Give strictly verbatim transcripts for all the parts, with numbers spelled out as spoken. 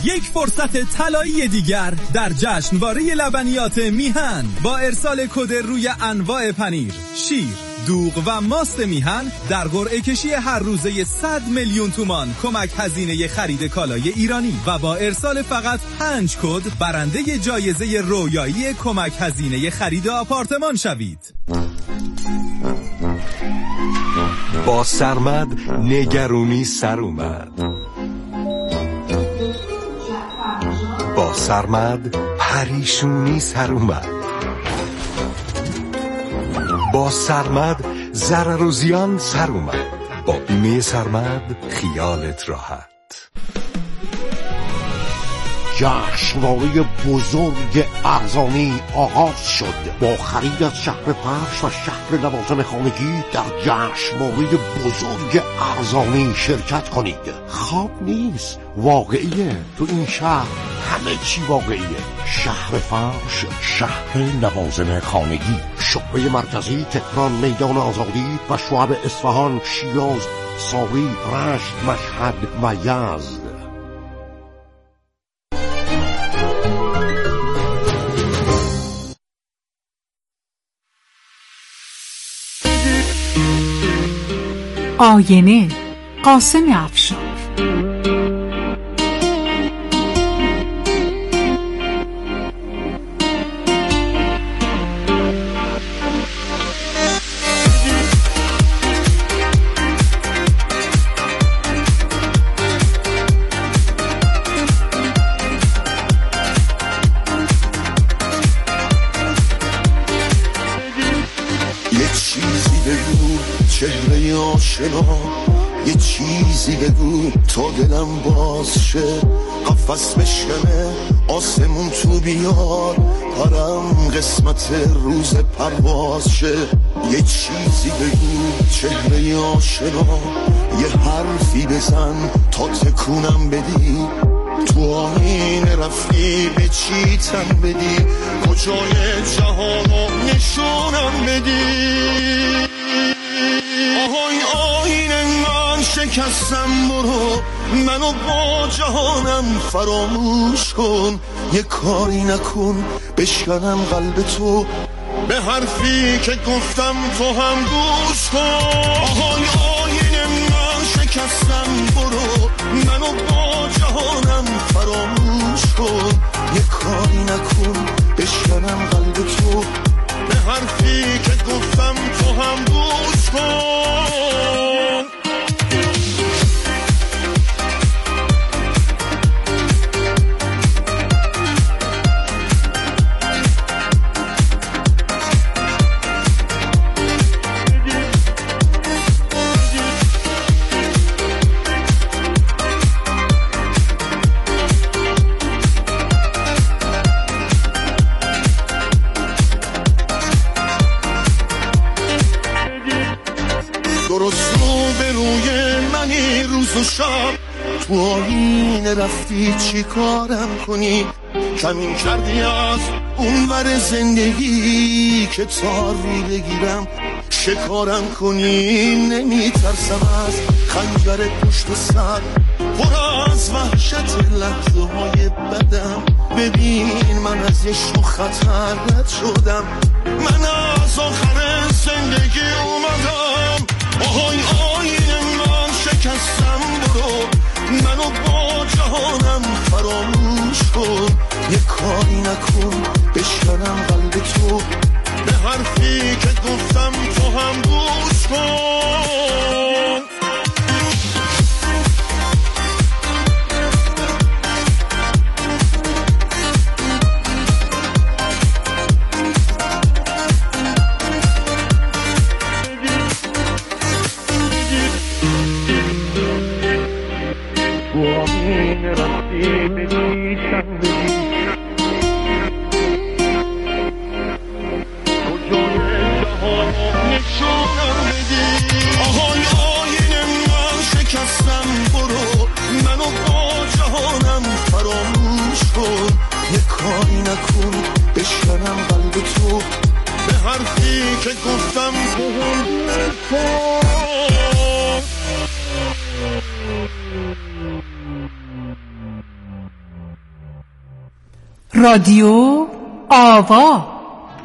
یک فرصت طلایی دیگر در جشنواره لبنیات میهن با ارسال کد روی انواع پنیر، شیر، دوغ و ماست میهن در قرعه کشی هر روزه صد میلیون تومان کمک هزینه خرید کالای ایرانی و با ارسال فقط پنج کد برنده جایزه رویایی کمک هزینه خرید آپارتمان شوید. با سرمد نگرونی سر اومد، با سرمد پریشونی سر اومد، با سرمد ضرر و زیان سر اومد. با بیمه سرمد خیالت راحت. جشنواره بزرگ ارزانی آغاز شد. با خرید از شهر فرش و شهر لوازم خانگی در جشنواره بزرگ ارزانی شرکت کنید. خواب نیست، واقعیه. تو این شهر همه چی واقعیه. شهر فرش، شهر لوازم خانگی، شعبه مرکزی تهران، میدان آزادی و شعب اصفهان، شیراز، ساری، رشت، مشهد و یزد. آینه، قاسم افشار. چهره آشنا، یه چیزی بگو تا دلم باز شه. قفس بشکنه آسمون تو بیار، پرم قسمت روز پرواز شه. یه چیزی بگو چهره آشنا، یه حرفی بزن تا تکونم بدی. تو آینه رفتی به چی تن بدی، کجای جهانو نشونم بدی. آهای آینه من شکستم، برو منو با جهانم فراموش کن. یه کاری نکن بشکنم قلب تو، به حرفی که گفتم تو هم گوش کن. آهای آینه من شکستم، برو منو با جهانم فراموش کن. یه کاری نکن بشکنم قلب تو، به حرفی که گفتم تو هم گوش کن. درست رو به روی منی روز و شب، تو آینه رفتی چی کارم کنی. کمین کردی از اون ور زندگی که تاری بگیرم شکارم کنی. نمی ترسم از خنجر پشت سر، پر از وحشت لحظه های بدم. ببین من از یه شو خطر رد شدم، من از آخر زندگی اومدم. آهای آینه من شکستم، برو منو با جهانم فراموش کن. یه کاری نکن بشکنم قلب تو، به حرفی که گفتم تو هم گوش کن. کاری نکن بشکنم قلب تو، به حرفی که گفتم تو هم گوش کن. رادیو آوا.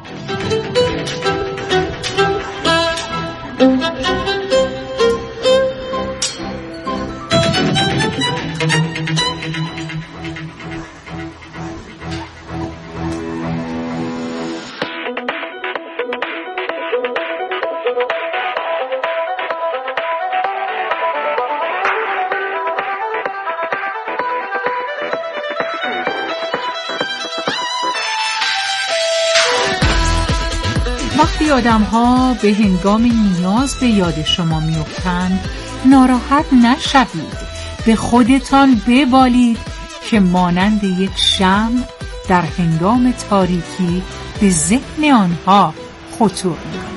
وقتی آدم ها به هنگام نیاز به یاد شما میافتند، ناراحت نشوید. به خودتان ببالید که مانند یک شمع در هنگام تاریکی به ذهن آنها خطور می‌کنید.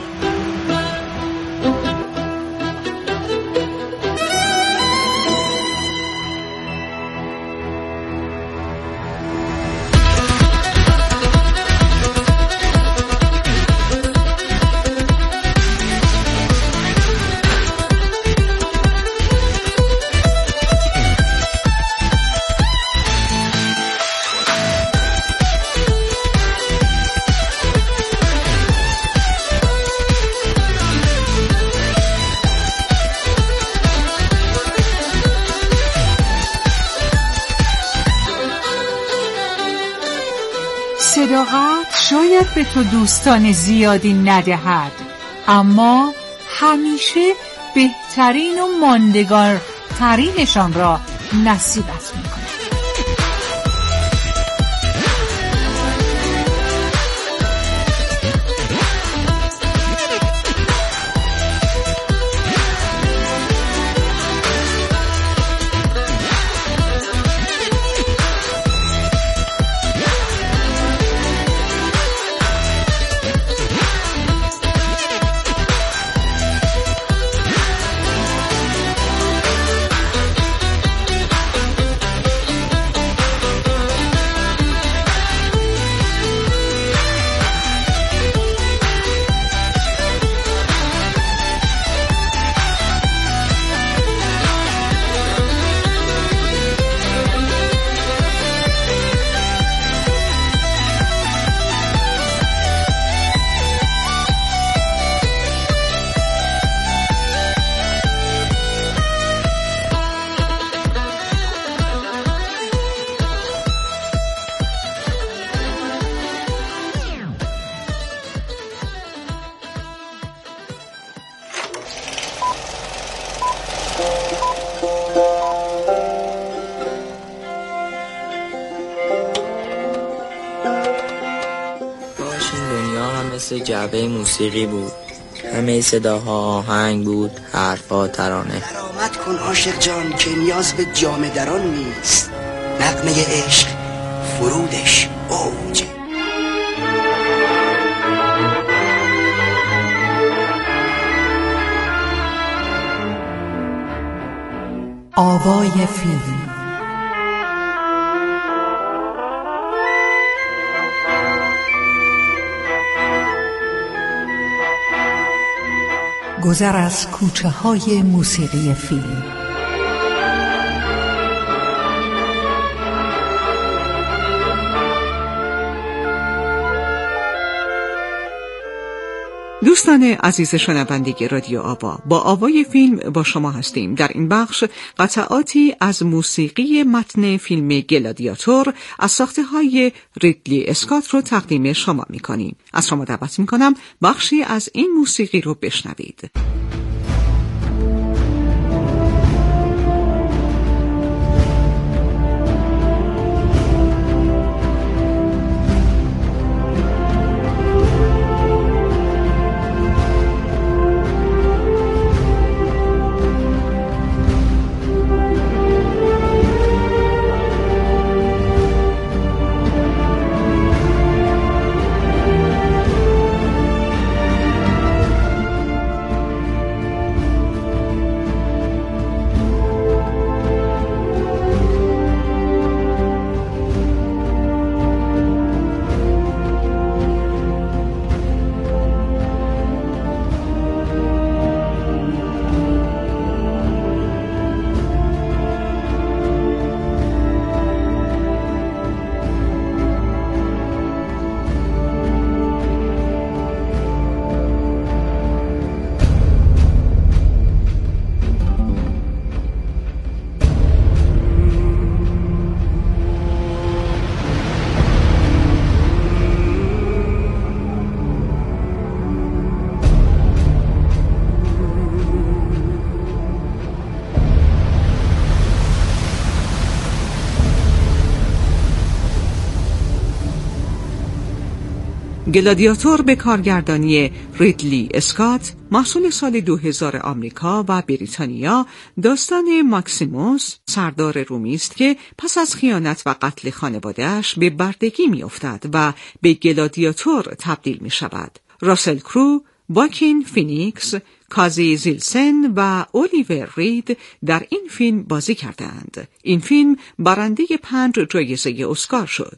صداقت شاید به تو دوستان زیادی ندهد، اما همیشه بهترین و ماندگارترینشان را نصیبت می‌کند. جعبه موسیقی بود، همه صداها آهنگ بود، حرفا ترانه. مرامت کن عاشق جان که نیاز به جام دران نیست، نغمه عشق فرودش اوجه. آوای فیلم. گذر از کوچه های موسیقی فیلم. دوستان عزیز شنوندگی رادیو آوا، با آوای فیلم با شما هستیم. در این بخش قطعاتی از موسیقی متن فیلم گلادیاتور از ساخته های ریدلی اسکات رو تقدیم شما می کنیم. از شما دعوت می کنم بخشی از این موسیقی رو بشنوید. گلادیاتور به کارگردانی ریدلی اسکات، محصول سال دو هزار آمریکا و بریتانیا، داستان ماکسیموس سردار رومی است که پس از خیانت و قتل خانواده‌اش به بردگی می‌افتد و به گلادیاتور تبدیل می‌شود. راسل کرو، واکین فینیکس، کازی زیلسن و اولیور رید در این فیلم بازی کردند. این فیلم برنده پنج جایزه اسکار شد.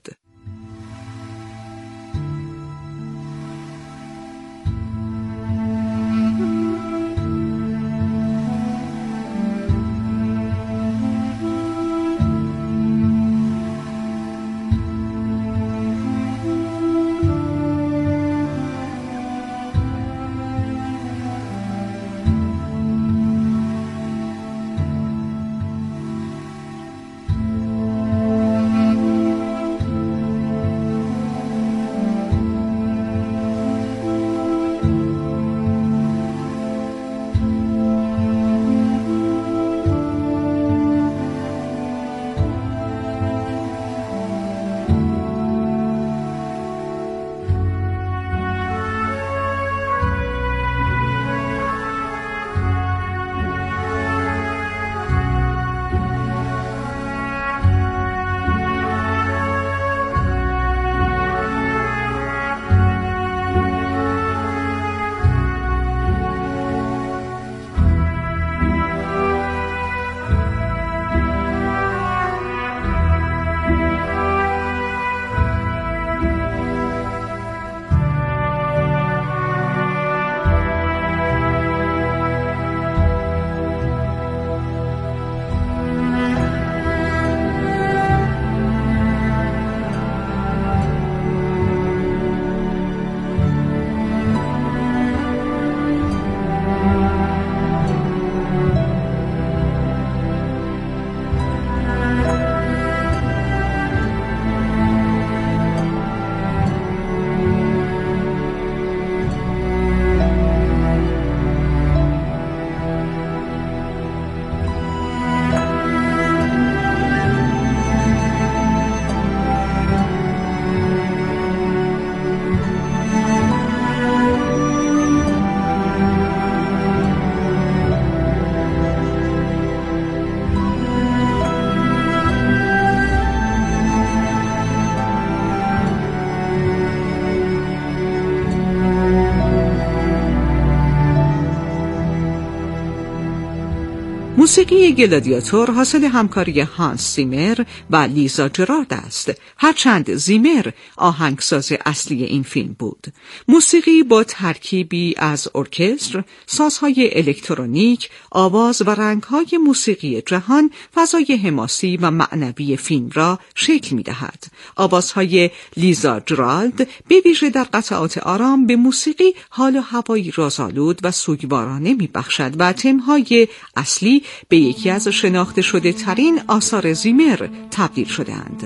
موسیقی گلادیاتور حاصل همکاری هانس زیمر و لیزا جرارد است. هرچند زیمر آهنگساز اصلی این فیلم بود. موسیقی با ترکیبی از ارکستر، سازهای الکترونیک، آواز و رنگهای موسیقی جهان فضای حماسی و معنوی فیلم را شکل می‌دهد. آوازهای لیزا جرارد به ویژه در قطعات آرام به موسیقی حال و هوایی رازآلود و سوگوارانه می‌بخشد و تم‌های اصلی به یکی از شناخته شده ترین آثار زیمر تبدیل شدند.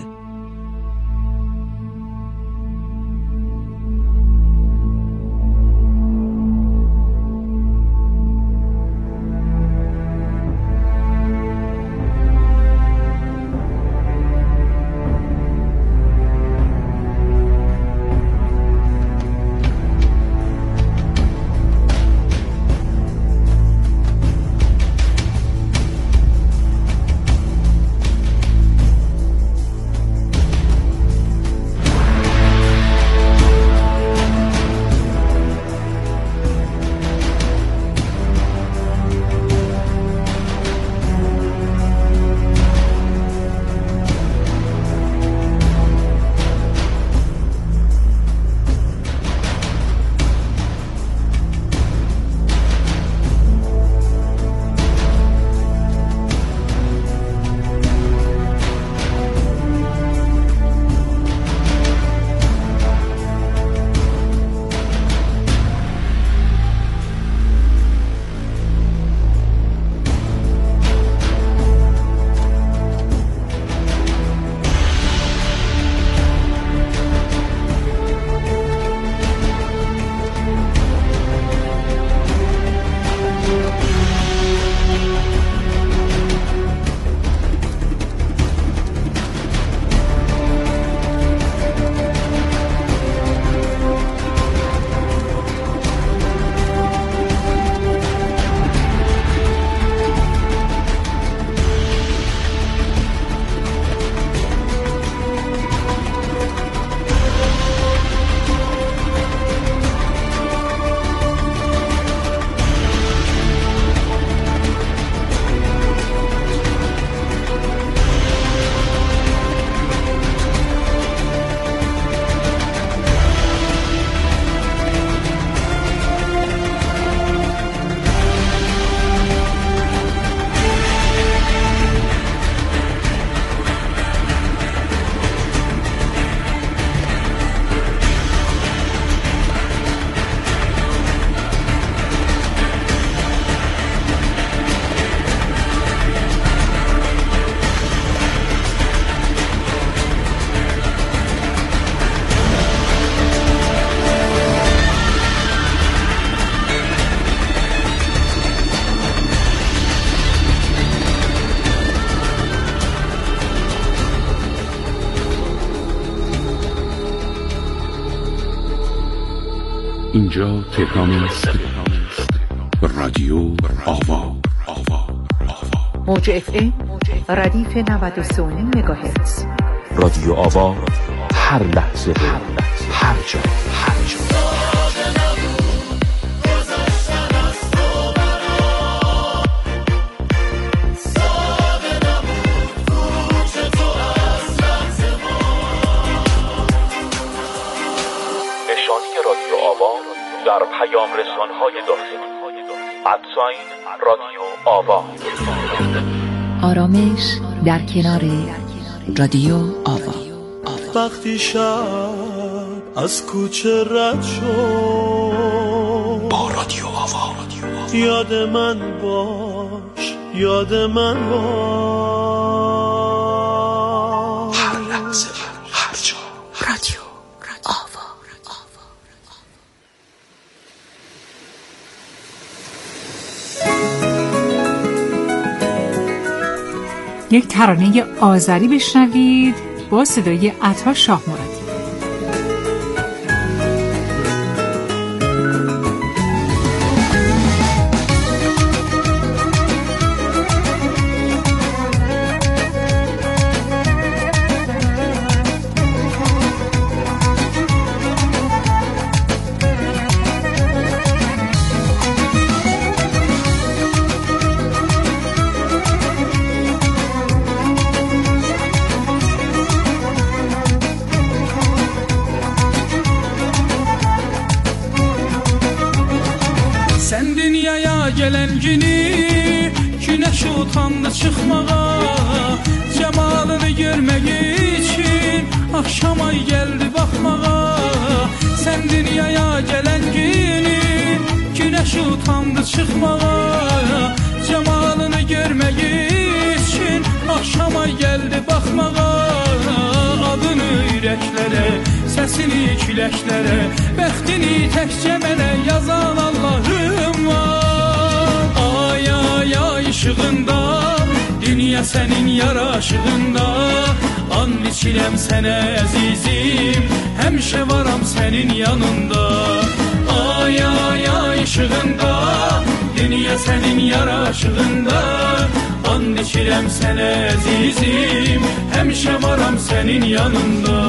اینجا تهران است. رادیو آوا. موج اف ام ردیف نود و سه و نیم مگاهرتز. رادیو آوا، هر لحظه هر جا هر جا. در پیام رسان‌های داخلی ادساین رادیو آوا. آرامش در کنار رادیو آوا. وقتی شب از کوچه رد شد با رادیو آوا یاد من باش، یاد من باش، هر لحظه هر جا. رادیو آوا. یک ترانه آذری بشنوید با صدای عطا شاه مرادی. Gələn günü güneş utandı çıxmağa, cemalını görmək üçün akşam ay gəldi baxmağa. Sən dünyaya gələn günü güneş utandı çıxmağa, cemalını görmək üçün akşam ay gəldi baxmağa. Adını ürəklərə, səsini küləklərə, bəxtini təkcə mənə yazan Allahım var. Ay ay ay ışığında, dünya sənin yaraşığında, and içirəm sənə əzizim, həmişə varam sənin yanında. Ay ay ay ışığında, dünya sənin yaraşığında, and içirəm sənə əzizim, həmişə varam sənin yanında.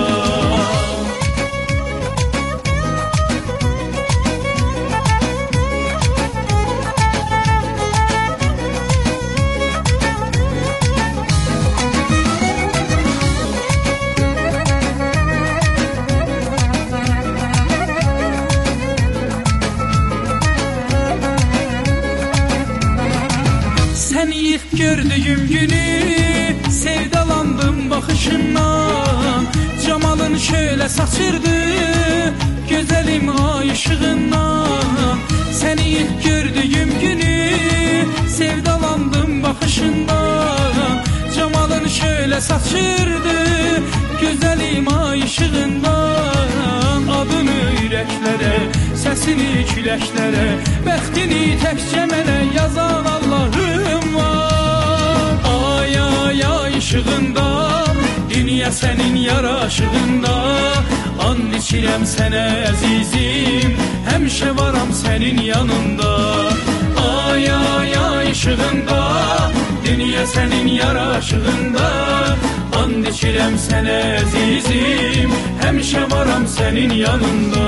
Gördüğüm günü sevdalandım bakışından, camalın şöyle saçırdı güzelim ay ışığından. Seni ilk gördüğüm günü sevdalandım bakışından, camalın şöyle saçırdı güzelim ay ışığından. Adını ürəklərə, səsini küləklərə, bəxtini təkcə mənə yazan Allahım var. Ay ay ay ışığında, dünya sənin yaraşığında, and içirəm sənə əzizim, həmişə varam sənin yanında. Ay ay ay ışığında, dünya sənin yaraşığında, and içirəm sənə əzizim, həmişə varam sənin yanında.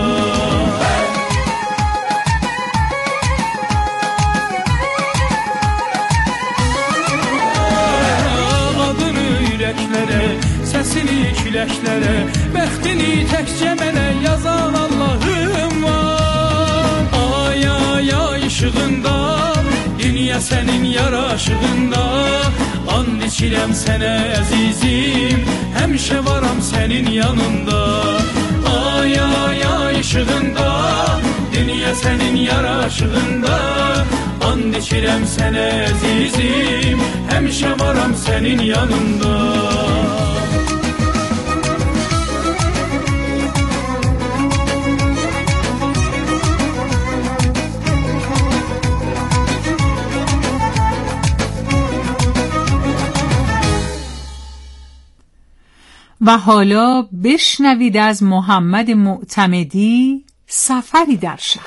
Səsini küləklərə, bəxtini təkcə mənə yazan Allahım var. Ay ay ay ışığında, dünya sənin yaraşığında, and içirəm sənə əzizim, həmişə varam sənin yanında. Ay ay ay ışığında, dünya sənin yaraşığında, and içirəm sənə əzizim, həmişə varam sənin yanında. و حالا بشنوید از محمد معتمدی سفری در شب.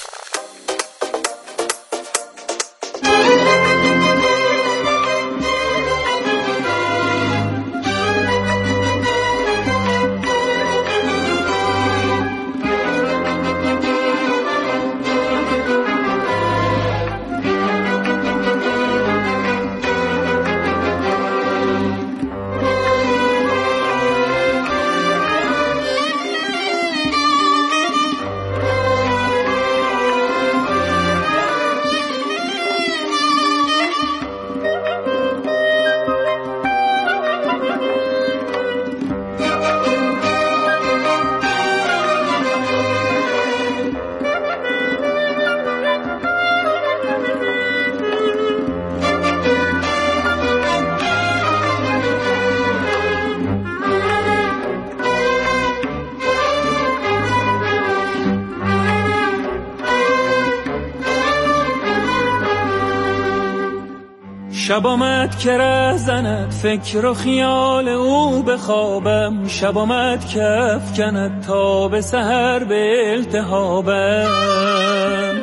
شب آمد که ره زند فکر و خیال او بخوابم، شب آمد که افکند تا به سحر به التهابم.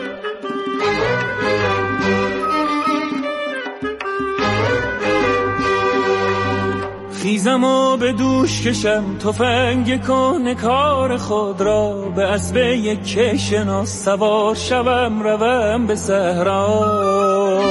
خیزم و به دوش کشم تفنگ کهنه کار خود را، به اسب یک شناس سوار شوم روم به صحرا.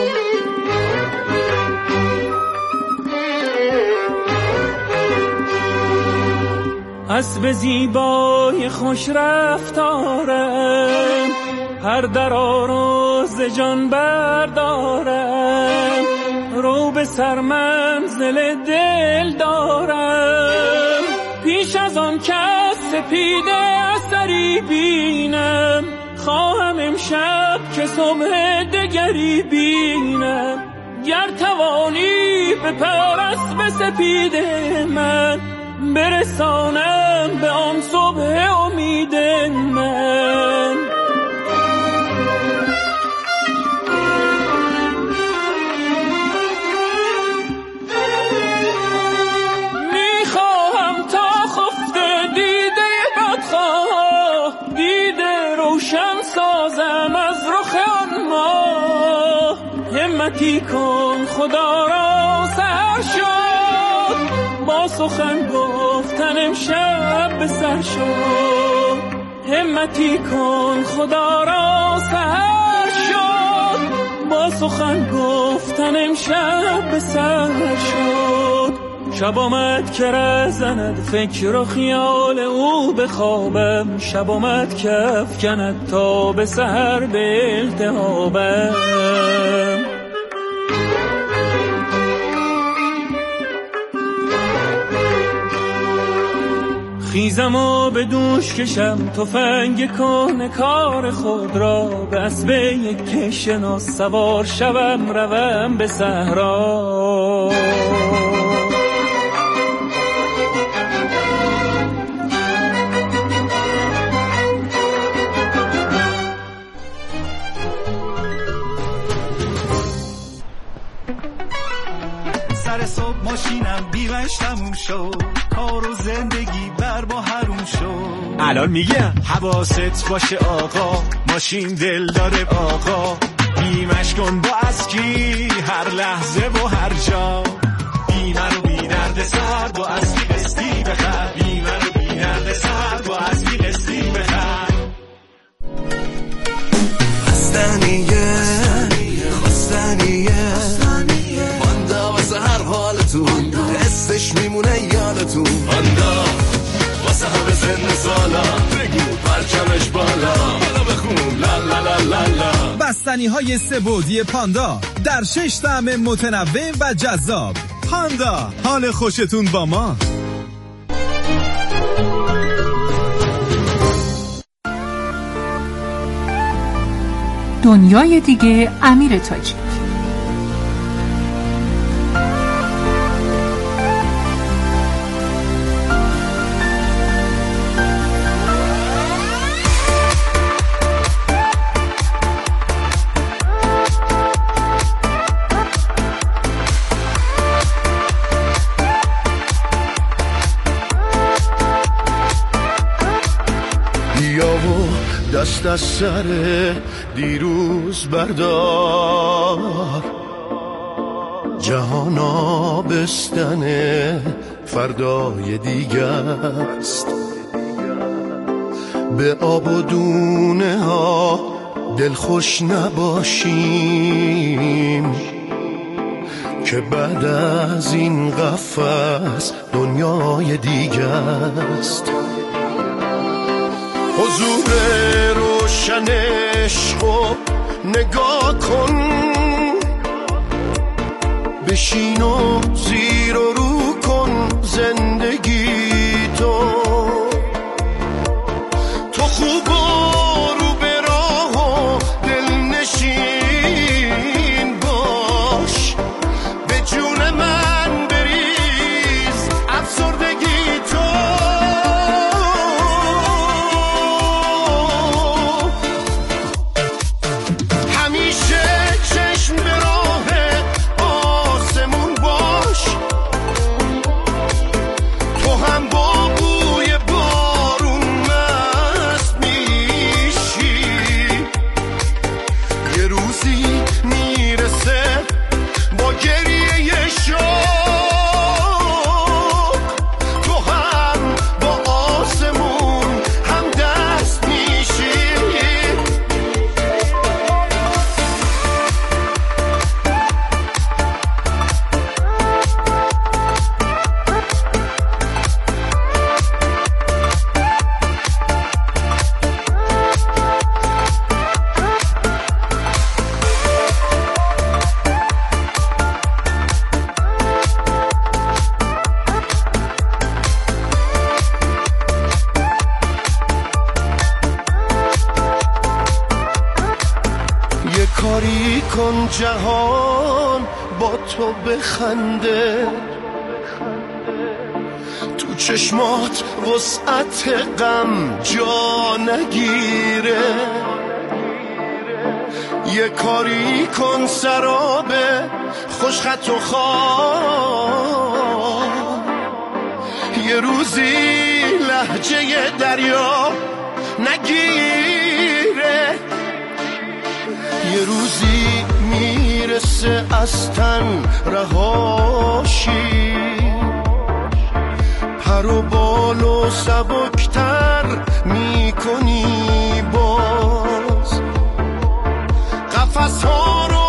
اسب زیبای خوش رفتارم، هر درا رو ز جان بردارم، رو به سر منزل دل دارم. پیش از آن کس سپیده اثری بینم، خواهم امشب که صبح دگری بینم. گر توانی به پرست به سپید من، برسانم به آن صبح امید من. میخواهم تا خفته دیده بدخواه، دیده روشن سازم از رخ آن ماه. همتی کن خدا را سر شد، با سخن گفتن امشب به سر شد. همتی کن خدا را سحر شد، با سخن گفتن امشب به سر شد. شب آمد که ره زند فکر و خیال او بخوابم، شب آمد که افکند تا به سحر به التهابم. خیزم و به دوش کشم تفنگ کهنه کار خود را، به اسب یک شناس سوار شوم روم به صحرا. سر صبح ماشینم بیمش تموم شد، کار و زندگی بر با حروم شد. الان میگم حواست باشه آقا، ماشین دل داره آقا. بیمش کن با اسکی هر لحظه و هر جا. بیمه رو بی درد سر با اسکی قسطی بخر، بیمه رو بی درد سر با اسکی قسطی بخر. خستنیه خستنیه باندا واسه هر حالتون، حسش میمونه یادتون. باندا واسه همه سن سالا، بگو پرچمش بالا، بالا بخون لا لا لا لا لا. بستنی های سه‌بعدی پاندا در شش طعم متنوع و جذاب. پاندا، حال خوشتون با ما. دنیای دیگه امیر تاجی. بیا و دست از سر دیروز بردار، جهان آبستن فردای دیگه است. به آب و دونه ها دلخوش نباشیم که بعد از این قفس دنیای دیگه است. حضور روشن عشقو نگاه کن، بشین و زیر و رو کن زندگی تو. تو خوب و رو به راه و دلنشین باش، به جون من بریز افسردگی تو. همیشه چشم به راه آسمون باش، تو هم با بوی بارون مست میشی. یه روزی میرسه با گریه شوق، تو هم با آسمون هم دست میشی. یه کاری کن جهان با تو بخنده، تو چشمات وسعت غم جا نگیره. یه کاری کن سراب خوشخط و خواب، یه روزی لهجه دریا نگیره. یه روزی میرسه از تن رهاشی، پر و بال و سبکتر میکنی باز. قفس ها رو